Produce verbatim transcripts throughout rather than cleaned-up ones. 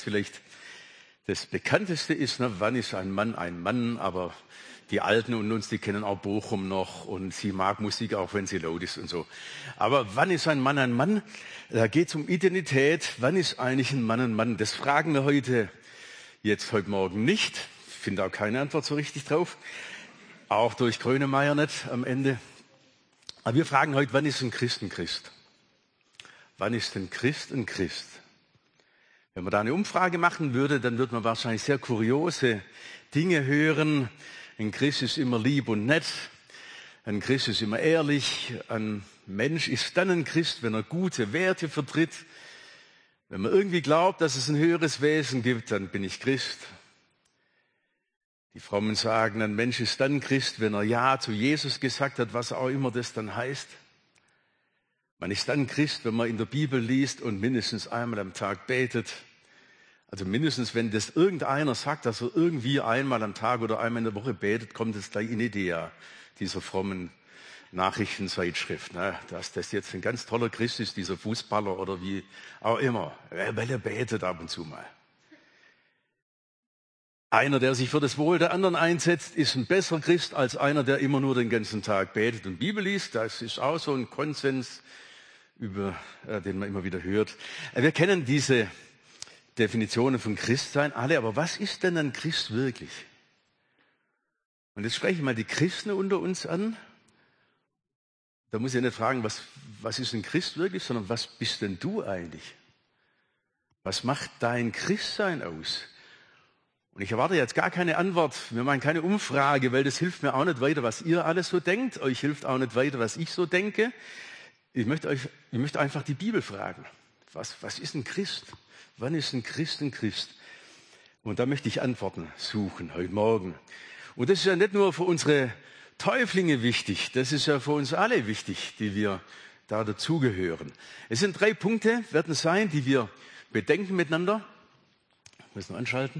vielleicht das bekannteste ist, ne, wann ist ein Mann ein Mann, aber die Alten und uns, die kennen auch Bochum noch und sie mag Musik, auch wenn sie laut ist und so. Aber wann ist ein Mann ein Mann? Da geht es um Identität. Wann ist eigentlich ein Mann ein Mann? Das fragen wir heute, jetzt heute Morgen nicht. Ich finde auch keine Antwort so richtig drauf. Auch durch Grönemeyer nicht am Ende. Aber wir fragen heute, wann ist ein Christ ein Christ? Wann ist ein Christ ein Christ? Wenn man da eine Umfrage machen würde, dann würde man wahrscheinlich sehr kuriose Dinge hören. Ein Christ ist immer lieb und nett. Ein Christ ist immer ehrlich. Ein Mensch ist dann ein Christ, wenn er gute Werte vertritt. Wenn man irgendwie glaubt, dass es ein höheres Wesen gibt, dann bin ich Christ. Die Frommen sagen, ein Mensch ist dann Christ, wenn er Ja zu Jesus gesagt hat, was auch immer das dann heißt. Man ist dann Christ, wenn man in der Bibel liest und mindestens einmal am Tag betet. Also mindestens, wenn das irgendeiner sagt, dass er irgendwie einmal am Tag oder einmal in der Woche betet, kommt es gleich in die Idee dieser frommen Nachrichtenzeitschrift, ne? Dass das jetzt ein ganz toller Christ ist, dieser Fußballer oder wie auch immer, weil er betet ab und zu mal. Einer, der sich für das Wohl der anderen einsetzt, ist ein besserer Christ als einer, der immer nur den ganzen Tag betet und Bibel liest. Das ist auch so ein Konsens, über äh, den man immer wieder hört. Wir kennen diese Definitionen von Christsein alle, aber was ist denn ein Christ wirklich? Und jetzt spreche ich mal die Christen unter uns an. Da muss ich nicht fragen, was, was ist ein Christ wirklich, sondern was bist denn du eigentlich? Was macht dein Christsein aus? Und ich erwarte jetzt gar keine Antwort, wir machen keine Umfrage, weil das hilft mir auch nicht weiter, was ihr alles so denkt. Euch hilft auch nicht weiter, was ich so denke. Ich möchte euch, ich möchte einfach die Bibel fragen. Was, was ist ein Christ? Wann ist ein Christ ein Christ? Und da möchte ich Antworten suchen heute Morgen. Und das ist ja nicht nur für unsere Täuflinge wichtig, das ist ja für uns alle wichtig, die wir da dazugehören. Es sind drei Punkte, werden sein, die wir bedenken miteinander. Müssen wir anschalten.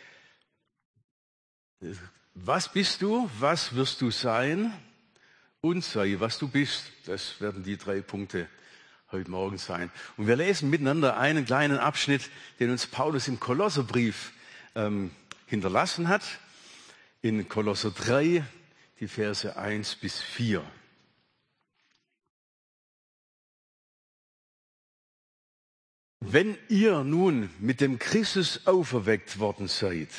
Was bist du? Was wirst du sein? Und sei, was du bist. Das werden die drei Punkte heute Morgen sein. Und wir lesen miteinander einen kleinen Abschnitt, den uns Paulus im Kolosserbrief ähm, hinterlassen hat. In Kolosser drei, die Verse eins bis vier. Wenn ihr nun mit dem Christus auferweckt worden seid,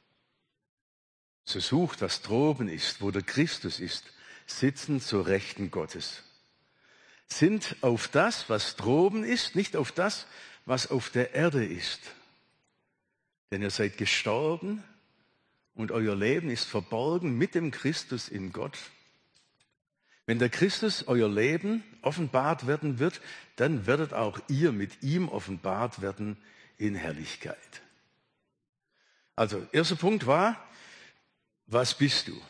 so sucht, was droben ist, wo der Christus ist, sitzend zur Rechten Gottes. Sind auf das, was droben ist, nicht auf das, was auf der Erde ist. Denn ihr seid gestorben und euer Leben ist verborgen mit dem Christus in Gott. Wenn der Christus euer Leben offenbart werden wird, dann werdet auch ihr mit ihm offenbart werden in Herrlichkeit. Also, erster Punkt war, was bist du?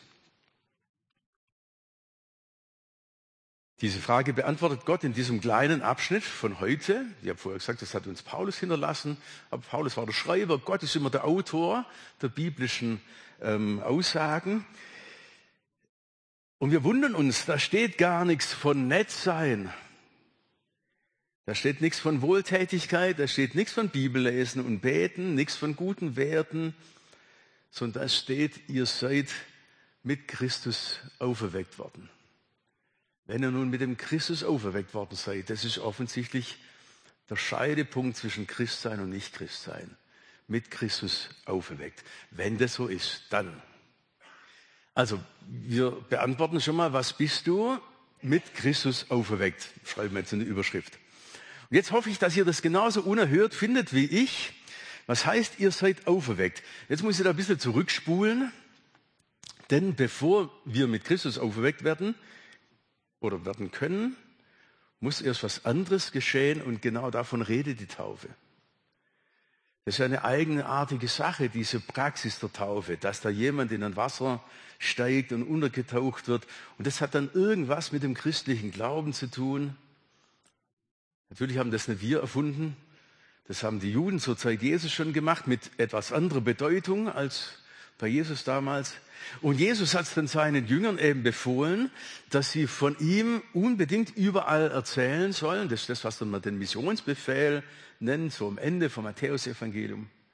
Diese Frage beantwortet Gott in diesem kleinen Abschnitt von heute. Ich habe vorher gesagt, das hat uns Paulus hinterlassen. Aber Paulus war der Schreiber. Gott ist immer der Autor der biblischen ähm, Aussagen. Und wir wundern uns, da steht gar nichts von Nettsein. Da steht nichts von Wohltätigkeit, da steht nichts von Bibellesen und Beten, nichts von guten Werten, sondern da steht, ihr seid mit Christus auferweckt worden. Wenn ihr nun mit dem Christus auferweckt worden seid, das ist offensichtlich der Scheidepunkt zwischen Christsein und Nicht-Christsein. Mit Christus auferweckt. Wenn das so ist, dann. Also, wir beantworten schon mal, was bist du? Mit Christus auferweckt. Schreiben wir jetzt in die Überschrift. Und jetzt hoffe ich, dass ihr das genauso unerhört findet wie ich. Was heißt, ihr seid auferweckt? Jetzt muss ich da ein bisschen zurückspulen. Denn bevor wir mit Christus auferweckt werden, oder werden können, muss erst was anderes geschehen und genau davon redet die Taufe. Das ist eine eigenartige Sache, diese Praxis der Taufe, dass da jemand in ein Wasser steigt und untergetaucht wird und das hat dann irgendwas mit dem christlichen Glauben zu tun. Natürlich haben das nicht wir erfunden, das haben die Juden zur Zeit Jesus schon gemacht mit etwas anderer Bedeutung als bei Jesus damals. Und Jesus hat es dann seinen Jüngern eben befohlen, dass sie von ihm unbedingt überall erzählen sollen. Das ist das, was man den Missionsbefehl nennt, so am Ende vom Matthäusevangelium.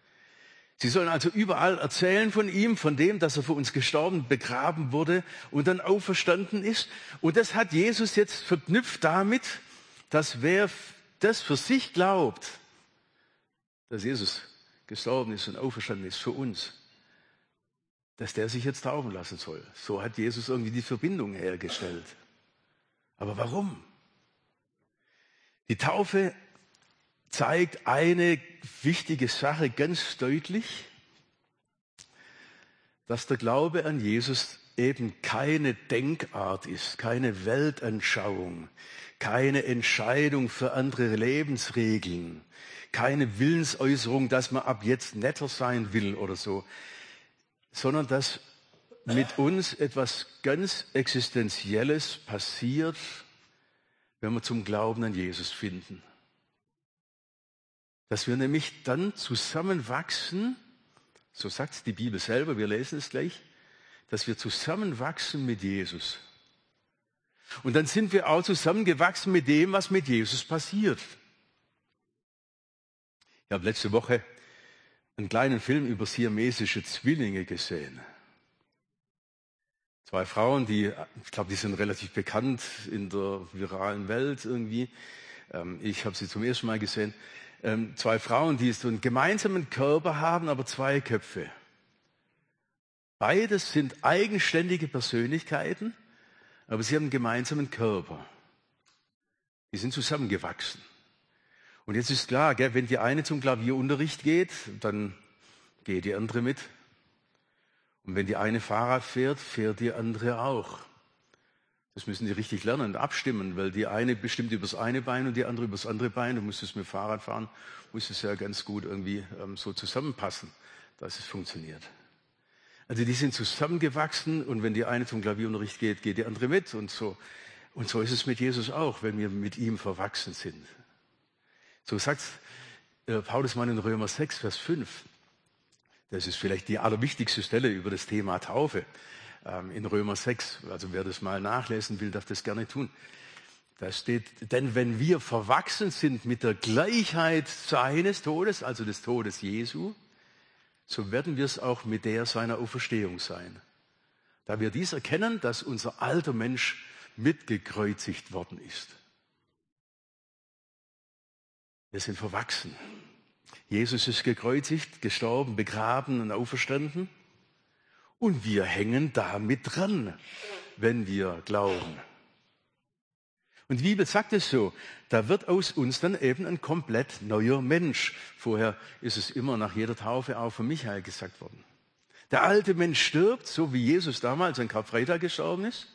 Sie sollen also überall erzählen von ihm, von dem, dass er für uns gestorben, begraben wurde und dann auferstanden ist. Und das hat Jesus jetzt verknüpft damit, dass wer das für sich glaubt, dass Jesus gestorben ist und auferstanden ist für uns, dass der sich jetzt taufen lassen soll. So hat Jesus irgendwie die Verbindung hergestellt. Aber warum? Die Taufe zeigt eine wichtige Sache ganz deutlich, dass der Glaube an Jesus eben keine Denkart ist, keine Weltanschauung, keine Entscheidung für andere Lebensregeln, keine Willensäußerung, dass man ab jetzt netter sein will oder so, sondern dass mit uns etwas ganz Existenzielles passiert, wenn wir zum Glauben an Jesus finden. Dass wir nämlich dann zusammenwachsen, so sagt es die Bibel selber, wir lesen es gleich, dass wir zusammenwachsen mit Jesus. Und dann sind wir auch zusammengewachsen mit dem, was mit Jesus passiert. Ich habe letzte Woche einen kleinen Film über siamesische Zwillinge gesehen. Zwei Frauen, die, ich glaube, die sind relativ bekannt in der viralen Welt irgendwie. Ich habe sie zum ersten Mal gesehen. Zwei Frauen, die so einen gemeinsamen Körper haben, aber zwei Köpfe. Beides sind eigenständige Persönlichkeiten, aber sie haben einen gemeinsamen Körper. Die sind zusammengewachsen. Und jetzt ist klar, gell, wenn die eine zum Klavierunterricht geht, dann geht die andere mit. Und wenn die eine Fahrrad fährt, fährt die andere auch. Das müssen die richtig lernen und abstimmen, weil die eine bestimmt übers eine Bein und die andere übers andere Bein. Du musst es mit Fahrrad fahren, muss es ja ganz gut irgendwie ähm, so zusammenpassen, dass es funktioniert. Also die sind zusammengewachsen und wenn die eine zum Klavierunterricht geht, geht die andere mit und so. Und so ist es mit Jesus auch, wenn wir mit ihm verwachsen sind. So sagt äh, Paulus mal in Römer sechs, Vers fünf. Das ist vielleicht die allerwichtigste Stelle über das Thema Taufe. Ähm, in Römer sechs, also wer das mal nachlesen will, darf das gerne tun. Da steht, denn wenn wir verwachsen sind mit der Gleichheit seines Todes, also des Todes Jesu, so werden wir es auch mit der seiner Auferstehung sein. Da wir dies erkennen, dass unser alter Mensch mitgekreuzigt worden ist. Wir sind verwachsen. Jesus ist gekreuzigt, gestorben, begraben und auferstanden. Und wir hängen damit dran, wenn wir glauben. Und die Bibel sagt es so, da wird aus uns dann eben ein komplett neuer Mensch. Vorher ist es immer nach jeder Taufe auch von Michael gesagt worden. Der alte Mensch stirbt, so wie Jesus damals an Karfreitag gestorben ist.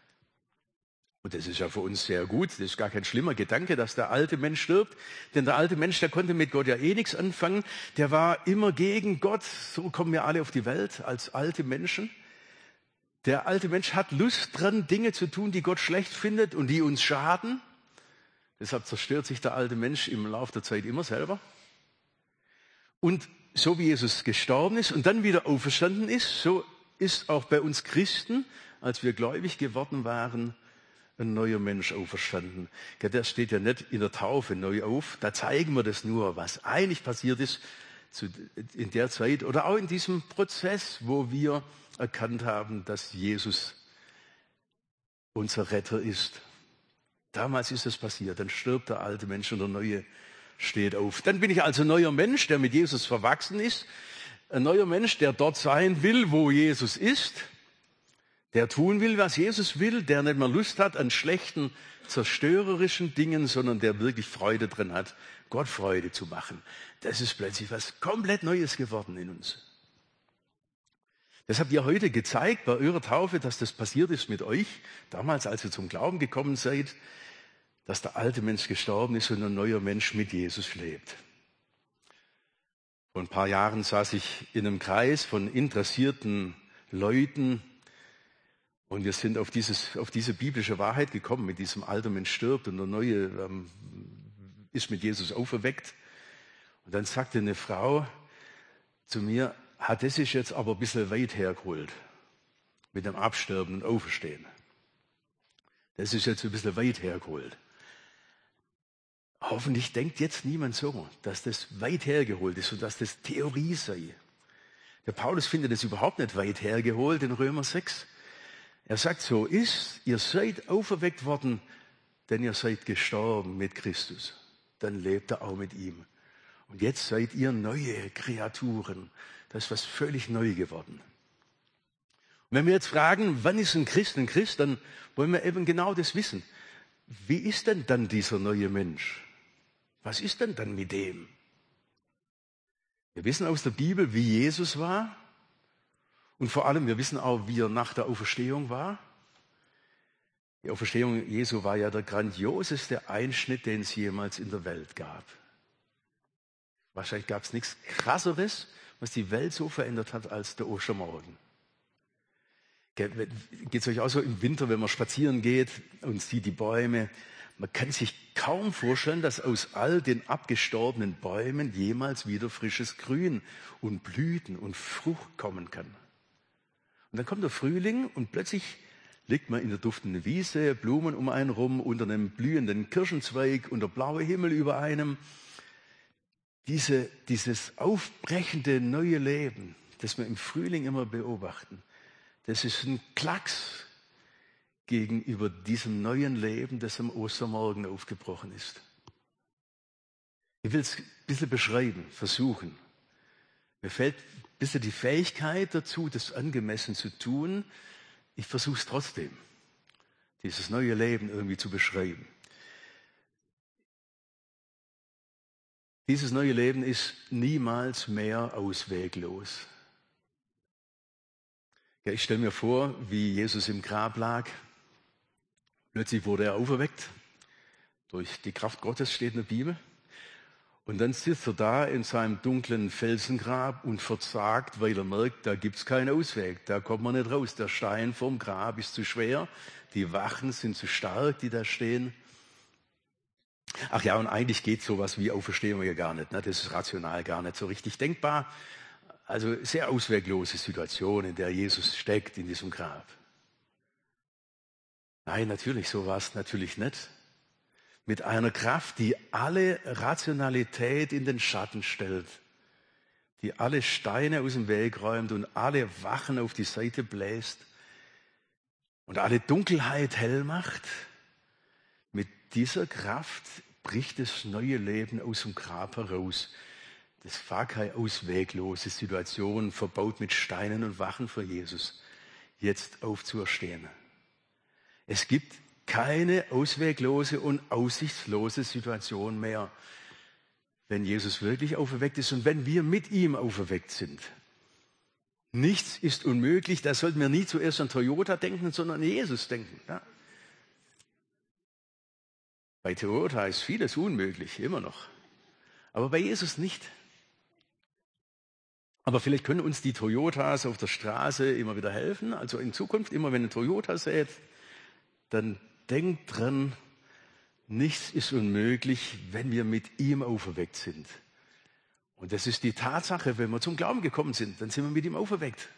Und das ist ja für uns sehr gut, das ist gar kein schlimmer Gedanke, dass der alte Mensch stirbt. Denn der alte Mensch, der konnte mit Gott ja eh nichts anfangen. Der war immer gegen Gott. So kommen wir alle auf die Welt als alte Menschen. Der alte Mensch hat Lust dran, Dinge zu tun, die Gott schlecht findet und die uns schaden. Deshalb zerstört sich der alte Mensch im Laufe der Zeit immer selber. Und so wie Jesus gestorben ist und dann wieder auferstanden ist, so ist auch bei uns Christen, als wir gläubig geworden waren, ein neuer Mensch auferstanden. Der steht ja nicht in der Taufe neu auf. Da zeigen wir das nur, was eigentlich passiert ist in der Zeit oder auch in diesem Prozess, wo wir erkannt haben, dass Jesus unser Retter ist. Damals ist es passiert. Dann stirbt der alte Mensch und der neue steht auf. Dann bin ich also ein neuer Mensch, der mit Jesus verwachsen ist. Ein neuer Mensch, der dort sein will, wo Jesus ist. Der tun will, was Jesus will, der nicht mehr Lust hat an schlechten, zerstörerischen Dingen, sondern der wirklich Freude drin hat, Gott Freude zu machen. Das ist plötzlich was komplett Neues geworden in uns. Das habt ihr heute gezeigt bei eurer Taufe, dass das passiert ist mit euch, damals, als ihr zum Glauben gekommen seid, dass der alte Mensch gestorben ist und ein neuer Mensch mit Jesus lebt. Vor ein paar Jahren saß ich in einem Kreis von interessierten Leuten, und wir sind auf, dieses, auf diese biblische Wahrheit gekommen, mit diesem alter Mensch stirbt und der neue ähm, ist mit Jesus auferweckt. Und dann sagte eine Frau zu mir, ah, das ist jetzt aber ein bisschen weit hergeholt mit dem Absterben und Auferstehen. Das ist jetzt ein bisschen weit hergeholt. Hoffentlich denkt jetzt niemand so, dass das weit hergeholt ist und dass das Theorie sei. Der Paulus findet es überhaupt nicht weit hergeholt in Römer sechs. Er sagt, so ist, ihr seid auferweckt worden, denn ihr seid gestorben mit Christus. Dann lebt er auch mit ihm. Und jetzt seid ihr neue Kreaturen. Da ist was völlig neu geworden. Und wenn wir jetzt fragen, wann ist ein Christ ein Christ, dann wollen wir eben genau das wissen. Wie ist denn dann dieser neue Mensch? Was ist denn dann mit dem? Wir wissen aus der Bibel, wie Jesus war. Und vor allem, wir wissen auch, wie er nach der Auferstehung war. Die Auferstehung Jesu war ja der grandioseste Einschnitt, den es jemals in der Welt gab. Wahrscheinlich gab es nichts Krasseres, was die Welt so verändert hat, als der Ostermorgen. Geht es euch auch so im Winter, wenn man spazieren geht und sieht die Bäume? Man kann sich kaum vorstellen, dass aus all den abgestorbenen Bäumen jemals wieder frisches Grün und Blüten und Frucht kommen kann. Und dann kommt der Frühling und plötzlich liegt man in der duftenden Wiese, Blumen um einen rum, unter einem blühenden Kirschenzweig und der blaue Himmel über einem. Diese, dieses aufbrechende neue Leben, das wir im Frühling immer beobachten, das ist ein Klacks gegenüber diesem neuen Leben, das am Ostermorgen aufgebrochen ist. Ich will es ein bisschen beschreiben, versuchen. Mir fehlt ein bisschen die Fähigkeit dazu, das angemessen zu tun. Ich versuche es trotzdem, dieses neue Leben irgendwie zu beschreiben. Dieses neue Leben ist niemals mehr ausweglos. Ja, ich stelle mir vor, wie Jesus im Grab lag. Plötzlich wurde er auferweckt. Durch die Kraft Gottes steht in der Bibel. Und dann sitzt er da in seinem dunklen Felsengrab und verzagt, weil er merkt, da gibt es keinen Ausweg. Da kommt man nicht raus. Der Stein vom Grab ist zu schwer. Die Wachen sind zu stark, die da stehen. Ach ja, und eigentlich geht sowas wie Auferstehung ja gar nicht. Ne? Das ist rational gar nicht so richtig denkbar. Also sehr ausweglose Situation, in der Jesus steckt in diesem Grab. Nein, natürlich, so war es natürlich nicht. Mit einer Kraft, die alle Rationalität in den Schatten stellt, die alle Steine aus dem Weg räumt und alle Wachen auf die Seite bläst und alle Dunkelheit hell macht. Mit dieser Kraft bricht das neue Leben aus dem Grab heraus. Das war keine ausweglose Situation, verbaut mit Steinen und Wachen für Jesus, jetzt aufzuerstehen. Es gibt keine ausweglose und aussichtslose Situation mehr, wenn Jesus wirklich auferweckt ist und wenn wir mit ihm auferweckt sind. Nichts ist unmöglich, da sollten wir nie zuerst an Toyota denken, sondern an Jesus denken. Ja? Bei Toyota ist vieles unmöglich, immer noch. Aber bei Jesus nicht. Aber vielleicht können uns die Toyotas auf der Straße immer wieder helfen. Also in Zukunft, immer wenn ihr Toyota seht, dann denkt dran, nichts ist unmöglich, wenn wir mit ihm auferweckt sind. Und das ist die Tatsache, wenn wir zum Glauben gekommen sind, dann sind wir mit ihm auferweckt.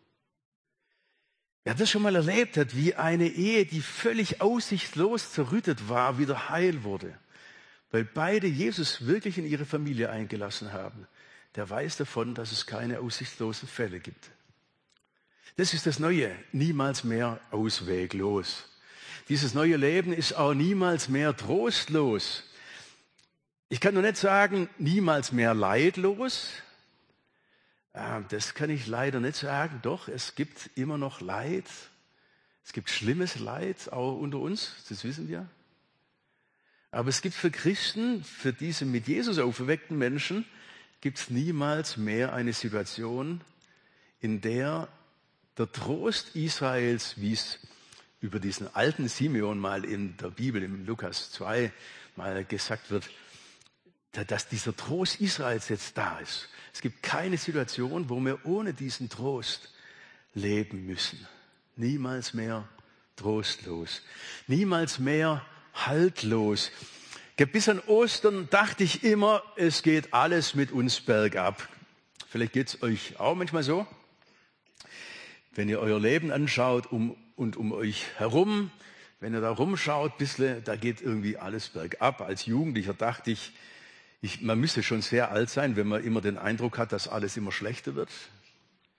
Wer das schon mal erlebt hat, wie eine Ehe, die völlig aussichtslos zerrüttet war, wieder heil wurde, weil beide Jesus wirklich in ihre Familie eingelassen haben, der weiß davon, dass es keine aussichtslosen Fälle gibt. Das ist das Neue, niemals mehr ausweglos. Dieses neue Leben ist auch niemals mehr trostlos. Ich kann nur nicht sagen, niemals mehr leidlos. Das kann ich leider nicht sagen. Doch, es gibt immer noch Leid. Es gibt schlimmes Leid, auch unter uns, das wissen wir. Aber es gibt für Christen, für diese mit Jesus auferweckten Menschen, gibt es niemals mehr eine Situation, in der der Trost Israels, wie es über diesen alten Simeon mal in der Bibel, im Lukas zwei, mal gesagt wird, dass dieser Trost Israels jetzt da ist. Es gibt keine Situation, wo wir ohne diesen Trost leben müssen. Niemals mehr trostlos. Niemals mehr haltlos. Bis an Ostern dachte ich immer, es geht alles mit uns bergab. Vielleicht geht es euch auch manchmal so. Wenn ihr euer Leben anschaut um, und um euch herum, wenn ihr da rumschaut, bisschen, da geht irgendwie alles bergab. Als Jugendlicher dachte ich, ich, man müsste schon sehr alt sein, wenn man immer den Eindruck hat, dass alles immer schlechter wird.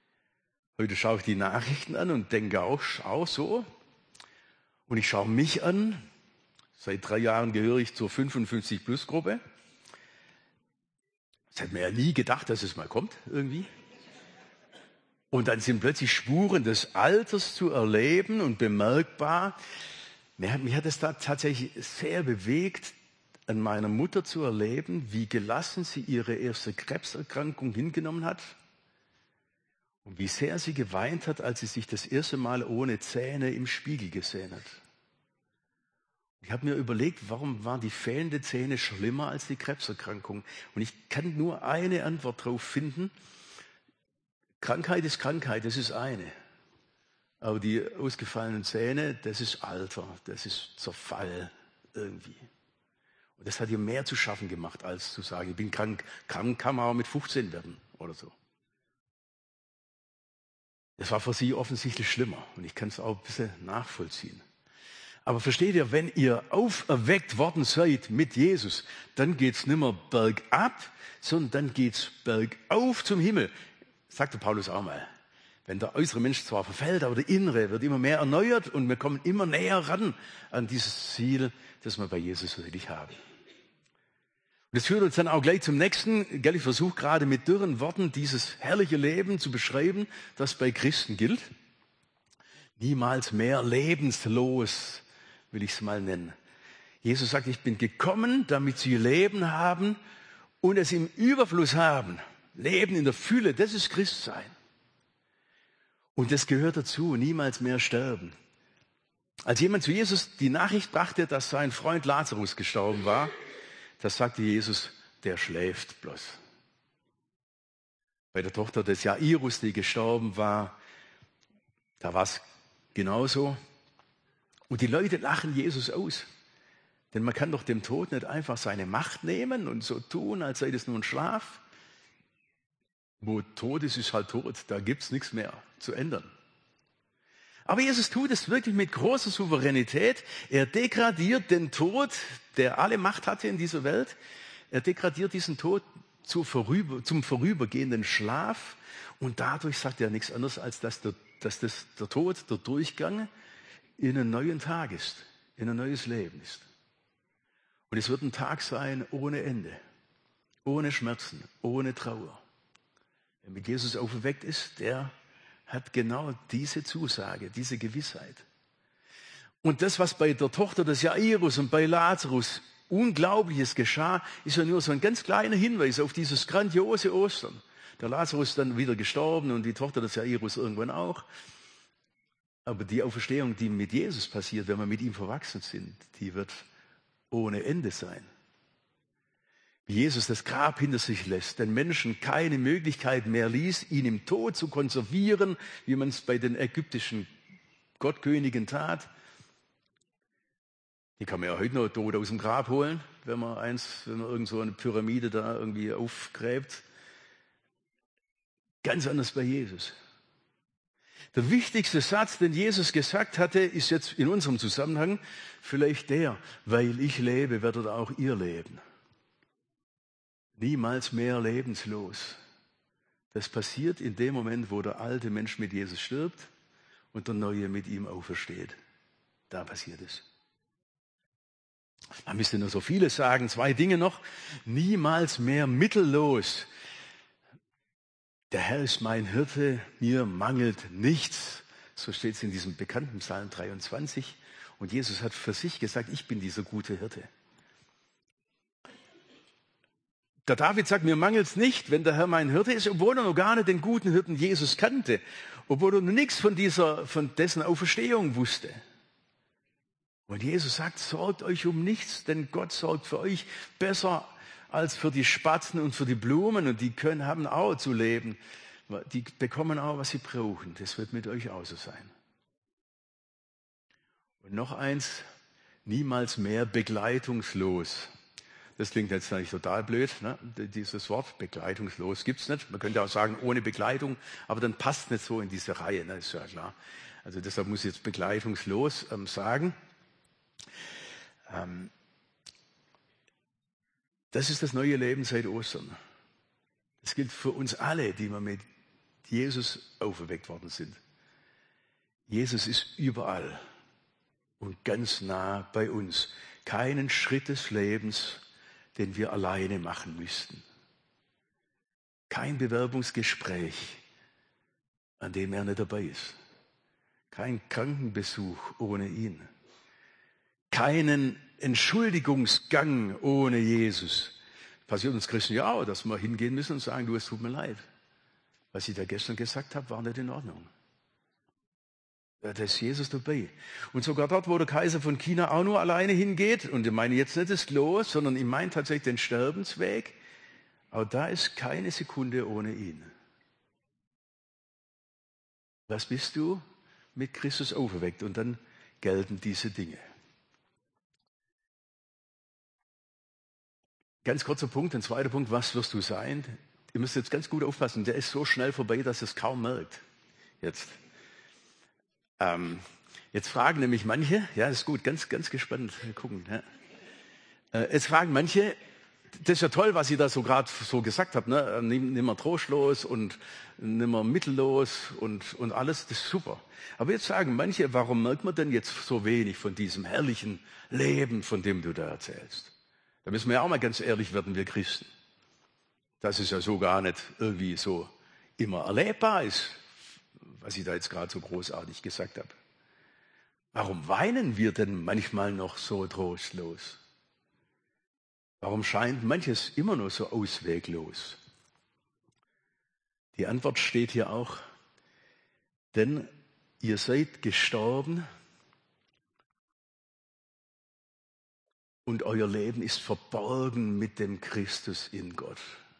Heute schaue ich die Nachrichten an und denke auch, auch so. Und ich schaue mich an. Seit drei Jahren gehöre ich zur fünfundfünfzig-Plus-Gruppe. Das hätte man ja nie gedacht, dass es mal kommt, irgendwie. Und dann sind plötzlich Spuren des Alters zu erleben und bemerkbar. Mich hat es da tatsächlich sehr bewegt, an meiner Mutter zu erleben, wie gelassen sie ihre erste Krebserkrankung hingenommen hat und wie sehr sie geweint hat, als sie sich das erste Mal ohne Zähne im Spiegel gesehen hat. Ich habe mir überlegt, warum waren die fehlenden Zähne schlimmer als die Krebserkrankung? Und ich kann nur eine Antwort darauf finden. Krankheit ist Krankheit, das ist eine. Aber die ausgefallenen Zähne, das ist Alter, das ist Zerfall irgendwie. Und das hat ihr mehr zu schaffen gemacht, als zu sagen, ich bin krank. Krank kann man auch mit fünfzehn werden oder so. Das war für sie offensichtlich schlimmer. Und ich kann es auch ein bisschen nachvollziehen. Aber versteht ihr, wenn ihr auferweckt worden seid mit Jesus, dann geht's nicht mehr bergab, sondern dann geht's bergauf zum Himmel. Sagte Paulus auch mal. Wenn der äußere Mensch zwar verfällt, aber der innere wird immer mehr erneuert und wir kommen immer näher ran an dieses Ziel, das wir bei Jesus wirklich haben. Und das führt uns dann auch gleich zum nächsten. Gell, ich versuche gerade mit dürren Worten dieses herrliche Leben zu beschreiben, das bei Christen gilt. Niemals mehr lebenslos, will ich es mal nennen. Jesus sagt, ich bin gekommen, damit sie Leben haben und es im Überfluss haben. Leben in der Fülle, das ist Christsein. Und das gehört dazu, niemals mehr sterben. Als jemand zu Jesus die Nachricht brachte, dass sein Freund Lazarus gestorben war, da sagte Jesus, der schläft bloß. Bei der Tochter des Jairus, die gestorben war, da war es genauso. Und die Leute lachen Jesus aus. Denn man kann doch dem Tod nicht einfach seine Macht nehmen und so tun, als sei das nur ein Schlaf. Wo Tod ist, ist halt tot. Da gibt es nichts mehr zu ändern. Aber Jesus tut es wirklich mit großer Souveränität. Er degradiert den Tod, der alle Macht hatte in dieser Welt. Er degradiert diesen Tod zu vorüber, zum vorübergehenden Schlaf. Und dadurch sagt er nichts anderes, als dass der, dass das, der Tod, der Durchgang in einen neuen Tag ist, in ein neues Leben ist. Und es wird ein Tag sein ohne Ende, ohne Schmerzen, ohne Trauer. Wer mit Jesus auferweckt ist, der hat genau diese Zusage, diese Gewissheit. Und das, was bei der Tochter des Jairus und bei Lazarus Unglaubliches geschah, ist ja nur so ein ganz kleiner Hinweis auf dieses grandiose Ostern. Der Lazarus ist dann wieder gestorben und die Tochter des Jairus irgendwann auch. Aber die Auferstehung, die mit Jesus passiert, wenn wir mit ihm verwachsen sind, die wird ohne Ende sein. Wie Jesus das Grab hinter sich lässt, den Menschen keine Möglichkeit mehr ließ, ihn im Tod zu konservieren, wie man es bei den ägyptischen Gottkönigen tat. Die kann man ja heute noch tot aus dem Grab holen, wenn man eins, wenn man irgend so eine Pyramide da irgendwie aufgräbt. Ganz anders bei Jesus. Der wichtigste Satz, den Jesus gesagt hatte, ist jetzt in unserem Zusammenhang vielleicht der: Weil ich lebe, werdet auch ihr leben. Niemals mehr lebenslos. Das passiert in dem Moment, wo der alte Mensch mit Jesus stirbt und der neue mit ihm aufersteht. Da passiert es. Man müsste nur so vieles sagen. Zwei Dinge noch. Niemals mehr mittellos. Der Herr ist mein Hirte, mir mangelt nichts. So steht es in diesem bekannten Psalm dreiundzwanzig. Und Jesus hat für sich gesagt, ich bin dieser gute Hirte. Der David sagt, mir mangelt es nicht, wenn der Herr mein Hirte ist, obwohl er noch gar nicht den guten Hirten Jesus kannte, obwohl er noch nichts von dieser, von dessen Auferstehung wusste. Und Jesus sagt, sorgt euch um nichts, denn Gott sorgt für euch besser als für die Spatzen und für die Blumen, und die können, haben auch zu leben. Die bekommen auch, was sie brauchen. Das wird mit euch auch so sein. Und noch eins, niemals mehr begleitungslos. Das klingt jetzt natürlich total blöd, ne? Dieses Wort begleitungslos gibt es nicht. Man könnte auch sagen ohne Begleitung, aber dann passt nicht so in diese Reihe, ne? Ist ja klar. Also deshalb muss ich jetzt begleitungslos ähm, sagen. Ähm, das ist das neue Leben seit Ostern. Das gilt für uns alle, die wir mit Jesus auferweckt worden sind. Jesus ist überall und ganz nah bei uns. Keinen Schritt des Lebens, den wir alleine machen müssten. Kein Bewerbungsgespräch, an dem er nicht dabei ist. Kein Krankenbesuch ohne ihn. Keinen Entschuldigungsgang ohne Jesus. Passiert uns Christen ja auch, dass wir hingehen müssen und sagen, du, es tut mir leid. Was ich da gestern gesagt habe, war nicht in Ordnung. Da ist Jesus dabei. Und sogar dort, wo der Kaiser von China auch nur alleine hingeht, und ich meine jetzt nicht das Los, sondern ich meine tatsächlich den Sterbensweg, auch da ist keine Sekunde ohne ihn. Was bist du? Mit Christus auferweckt. Und dann gelten diese Dinge. Ganz kurzer Punkt, ein zweiter Punkt, was wirst du sein? Ihr müsst jetzt ganz gut aufpassen, der ist so schnell vorbei, dass ihr es kaum merkt. Jetzt. Ähm, jetzt fragen nämlich manche, ja, das ist gut, ganz, ganz gespannt, wir gucken. Ja. Äh, jetzt fragen manche, das ist ja toll, was ich da so gerade so gesagt habe, ne? Nimm, nimm mal trostlos und nimm mal mittellos und, und alles, das ist super. Aber jetzt sagen manche, warum merkt man denn jetzt so wenig von diesem herrlichen Leben, von dem du da erzählst? Da müssen wir ja auch mal ganz ehrlich werden, wir Christen. Dass es ja so gar nicht irgendwie so immer erlebbar ist, was ich da jetzt gerade so großartig gesagt habe. Warum weinen wir denn manchmal noch so trostlos? Warum scheint manches immer noch so ausweglos? Die Antwort steht hier auch, denn ihr seid gestorben und euer Leben ist verborgen mit dem Christus in Gott.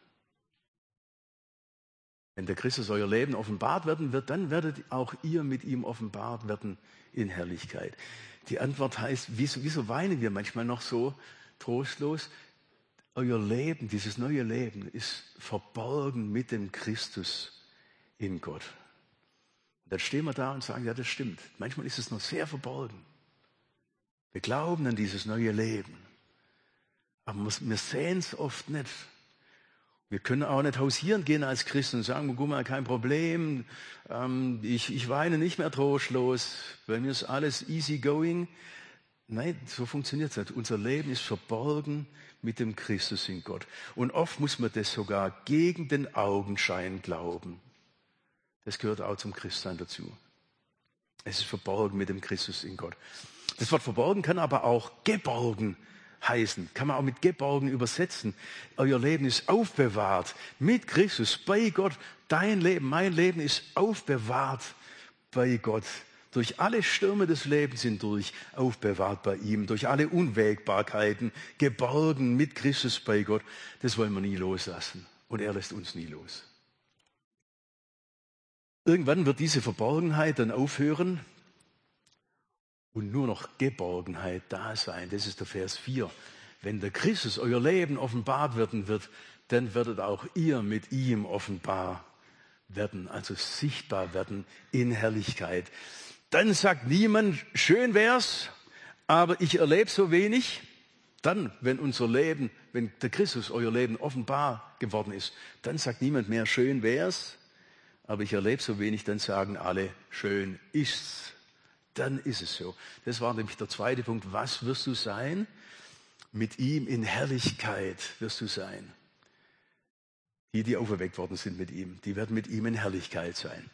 Wenn der Christus euer Leben offenbart werden wird, dann werdet auch ihr mit ihm offenbart werden in Herrlichkeit. Die Antwort heißt, wieso, wieso weinen wir manchmal noch so trostlos? Euer Leben, dieses neue Leben ist verborgen mit dem Christus in Gott. Und dann stehen wir da und sagen, ja, das stimmt. Manchmal ist es noch sehr verborgen. Wir glauben an dieses neue Leben. Aber wir sehen es oft nicht. Wir können auch nicht hausieren gehen als Christen und sagen, guck mal, kein Problem, ähm, ich, ich weine nicht mehr trostlos, bei mir ist alles easy going. Nein, so funktioniert es nicht. Unser Leben ist verborgen mit dem Christus in Gott. Und oft muss man das sogar gegen den Augenschein glauben. Das gehört auch zum Christsein dazu. Es ist verborgen mit dem Christus in Gott. Das Wort verborgen kann aber auch geborgen heißen. Kann man auch mit geborgen übersetzen. Euer Leben ist aufbewahrt mit Christus bei Gott. Dein Leben, mein Leben ist aufbewahrt bei Gott. Durch alle Stürme des Lebens hindurch aufbewahrt bei ihm. Durch alle Unwägbarkeiten geborgen mit Christus bei Gott. Das wollen wir nie loslassen. Und er lässt uns nie los. Irgendwann wird diese Verborgenheit dann aufhören und nur noch Geborgenheit da sein. Das ist der Vers vier. Wenn der Christus euer Leben offenbart werden wird, dann werdet auch ihr mit ihm offenbar werden, also sichtbar werden in Herrlichkeit. Dann sagt niemand, schön wär's, aber ich erlebe so wenig. Dann, wenn unser Leben, wenn der Christus euer Leben offenbar geworden ist, dann sagt niemand mehr, schön wär's, aber ich erlebe so wenig, dann sagen alle, schön ist's. Dann ist es so. Das war nämlich der zweite Punkt. Was wirst du sein? Mit ihm in Herrlichkeit wirst du sein. Die, die auferweckt worden sind mit ihm, die werden mit ihm in Herrlichkeit sein.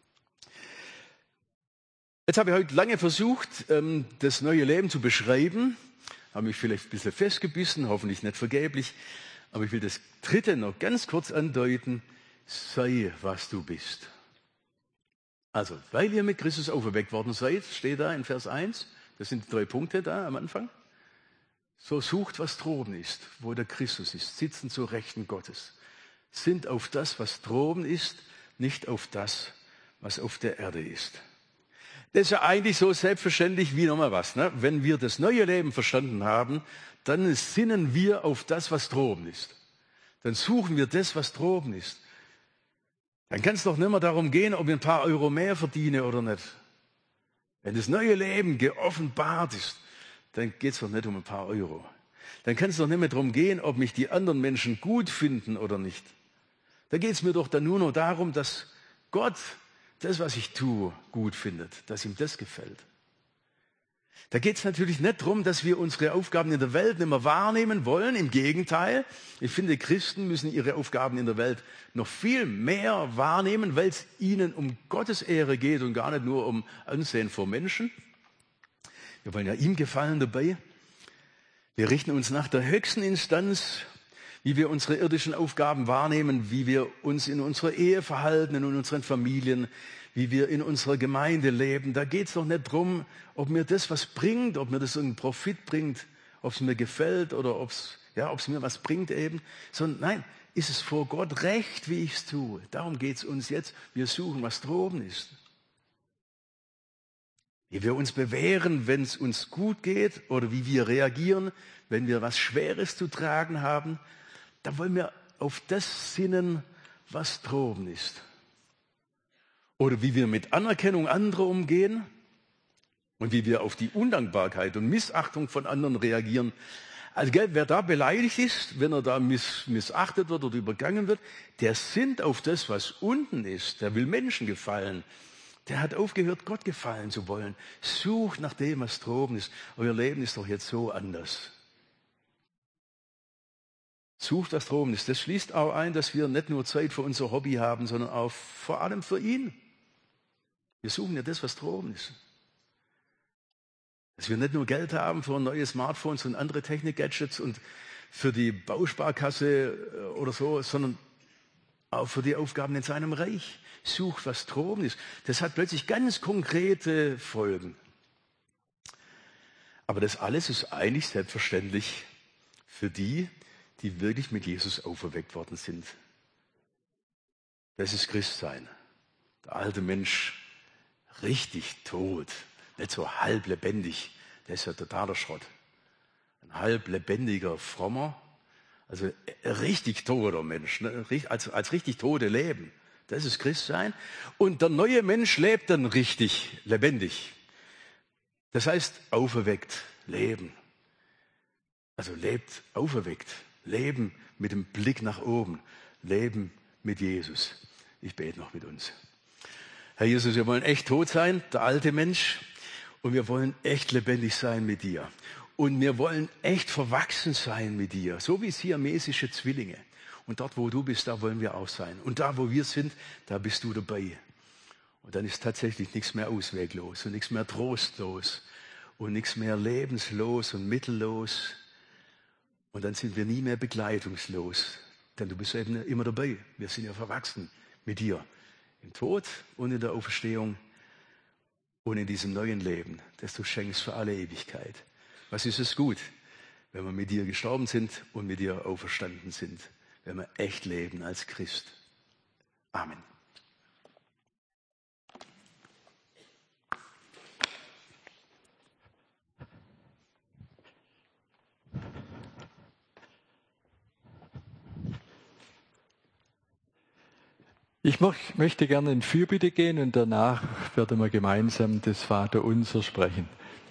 Jetzt habe ich heute lange versucht, das neue Leben zu beschreiben. Habe mich vielleicht ein bisschen festgebissen, hoffentlich nicht vergeblich. Aber ich will das dritte noch ganz kurz andeuten. Sei, was du bist. Also, weil ihr mit Christus auferweckt worden seid, steht da in Vers eins, das sind die drei Punkte da am Anfang. So sucht, was droben ist, wo der Christus ist, sitzen zur Rechten Gottes. Sind auf das, was droben ist, nicht auf das, was auf der Erde ist. Das ist ja eigentlich so selbstverständlich wie nochmal was. Ne? Wenn wir das neue Leben verstanden haben, dann sinnen wir auf das, was droben ist. Dann suchen wir das, was droben ist. Dann kann es doch nicht mehr darum gehen, ob ich ein paar Euro mehr verdiene oder nicht. Wenn das neue Leben geoffenbart ist, dann geht es doch nicht um ein paar Euro. Dann kann es doch nicht mehr darum gehen, ob mich die anderen Menschen gut finden oder nicht. Da geht es mir doch dann nur noch darum, dass Gott das, was ich tue, gut findet, dass ihm das gefällt. Da geht es natürlich nicht darum, dass wir unsere Aufgaben in der Welt nicht mehr wahrnehmen wollen. Im Gegenteil, ich finde, Christen müssen ihre Aufgaben in der Welt noch viel mehr wahrnehmen, weil es ihnen um Gottes Ehre geht und gar nicht nur um Ansehen vor Menschen. Wir wollen ja ihm gefallen dabei. Wir richten uns nach der höchsten Instanz, wie wir unsere irdischen Aufgaben wahrnehmen, wie wir uns in unserer Ehe verhalten, in unseren Familien, wie wir in unserer Gemeinde leben. Da geht es doch nicht darum, ob mir das was bringt, ob mir das einen Profit bringt, ob es mir gefällt oder ob es ja, ob es mir was bringt eben. Sondern nein, ist es vor Gott recht, wie ich es tue. Darum geht es uns jetzt. Wir suchen, was droben ist. Wie wir uns bewähren, wenn es uns gut geht oder wie wir reagieren, wenn wir was Schweres zu tragen haben. Da wollen wir auf das sinnen, was droben ist. Oder wie wir mit Anerkennung anderer umgehen und wie wir auf die Undankbarkeit und Missachtung von anderen reagieren. Also gell, wer da beleidigt ist, wenn er da miss, missachtet wird oder übergangen wird, der sinnt auf das, was unten ist. Der will Menschen gefallen. Der hat aufgehört, Gott gefallen zu wollen. Sucht nach dem, was droben ist. Euer Leben ist doch jetzt so anders. Sucht, was droben ist. Das schließt auch ein, dass wir nicht nur Zeit für unser Hobby haben, sondern auch vor allem für ihn. Wir suchen ja das, was droben ist. Dass wir nicht nur Geld haben für neue Smartphones und andere Technik-Gadgets und für die Bausparkasse oder so, sondern auch für die Aufgaben in seinem Reich. Sucht, was droben ist. Das hat plötzlich ganz konkrete Folgen. Aber das alles ist eigentlich selbstverständlich für die, die wirklich mit Jesus auferweckt worden sind. Das ist Christsein. Der alte Mensch, richtig tot, nicht so halb lebendig, das ist ja totaler Schrott. Ein halb lebendiger, frommer, also richtig toter Mensch, ne? als, als richtig Tote leben. Das ist Christsein. Und der neue Mensch lebt dann richtig lebendig. Das heißt, auferweckt, leben. Also lebt auferweckt, leben mit dem Blick nach oben, leben mit Jesus. Ich bete noch mit uns. Herr Jesus, wir wollen echt tot sein, der alte Mensch, und wir wollen echt lebendig sein mit dir. Und wir wollen echt verwachsen sein mit dir, so wie siamesische Zwillinge. Und dort, wo du bist, da wollen wir auch sein. Und da, wo wir sind, da bist du dabei. Und dann ist tatsächlich nichts mehr ausweglos und nichts mehr trostlos und nichts mehr lebenslos und mittellos. Und dann sind wir nie mehr begleitungslos, denn du bist eben immer dabei. Wir sind ja verwachsen mit dir. Im Tod und in der Auferstehung und in diesem neuen Leben, das du schenkst für alle Ewigkeit. Was ist es gut, wenn wir mit dir gestorben sind und mit dir auferstanden sind, wenn wir echt leben als Christ. Amen. Ich möchte gerne in Fürbitte gehen und danach werden wir gemeinsam das Vaterunser sprechen.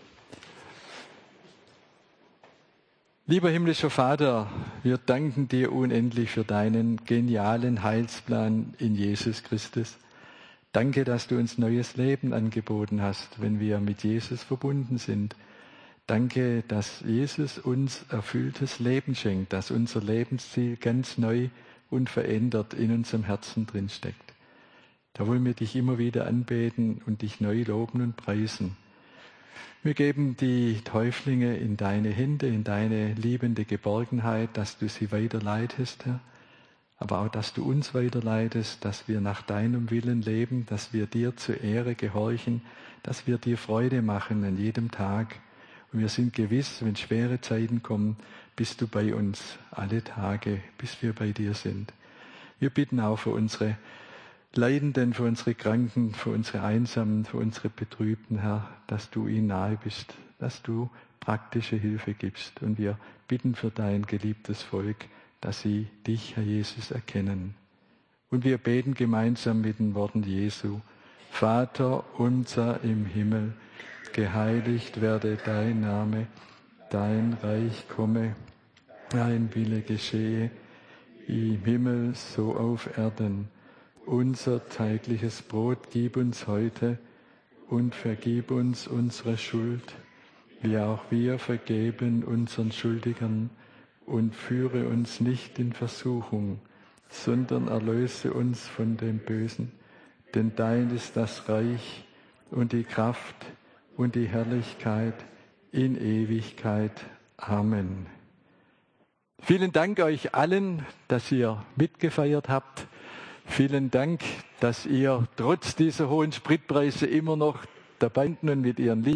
Lieber himmlischer Vater, wir danken dir unendlich für deinen genialen Heilsplan in Jesus Christus. Danke, dass du uns neues Leben angeboten hast, wenn wir mit Jesus verbunden sind. Danke, dass Jesus uns erfülltes Leben schenkt, dass unser Lebensziel ganz neu und verändert in unserem Herzen drinsteckt. Da wollen wir dich immer wieder anbeten und dich neu loben und preisen. Wir geben die Täuflinge in deine Hände, in deine liebende Geborgenheit, dass du sie weiterleitest, Herr, aber auch, dass du uns weiterleitest, dass wir nach deinem Willen leben, dass wir dir zur Ehre gehorchen, dass wir dir Freude machen an jedem Tag. Und wir sind gewiss, wenn schwere Zeiten kommen, bist du bei uns alle Tage, bis wir bei dir sind. Wir bitten auch für unsere Leidenden, für unsere Kranken, für unsere Einsamen, für unsere Betrübten, Herr, dass du ihnen nahe bist, dass du praktische Hilfe gibst. Und wir bitten für dein geliebtes Volk, dass sie dich, Herr Jesus, erkennen. Und wir beten gemeinsam mit den Worten Jesu. Vater unser im Himmel, geheiligt werde dein Name, dein Reich komme, dein Wille geschehe, wie im Himmel so auf Erden. unser tägliches Brot gib uns heute und vergib uns unsere Schuld, wie auch wir vergeben unseren Schuldigern, und führe uns nicht in Versuchung, sondern erlöse uns von dem Bösen. Denn dein ist das Reich und die Kraft und die Herrlichkeit in Ewigkeit. Amen. Vielen Dank euch allen, dass ihr mitgefeiert habt. Vielen Dank, dass ihr trotz dieser hohen Spritpreise immer noch dabei seid und mit ihren Lieben